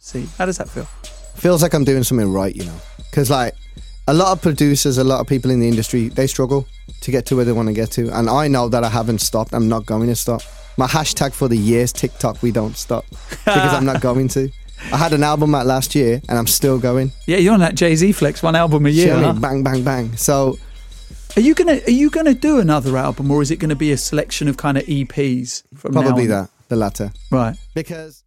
see. How does that feel? Feels like I'm doing something right, because like a lot of producers, a lot of people in the industry, they struggle to get to where they want to get to, and I know that I haven't stopped. I'm not going to stop. My hashtag for the year is TikTok we don't stop, because I'm not going to. I had an album out last year and I'm still going. Yeah, you're on that Jay-Z flex, one album a year. Huh? Bang, bang, bang. So are you gonna do another album, or is it gonna be a selection of kind of EPs from probably now on? the latter. Right. Because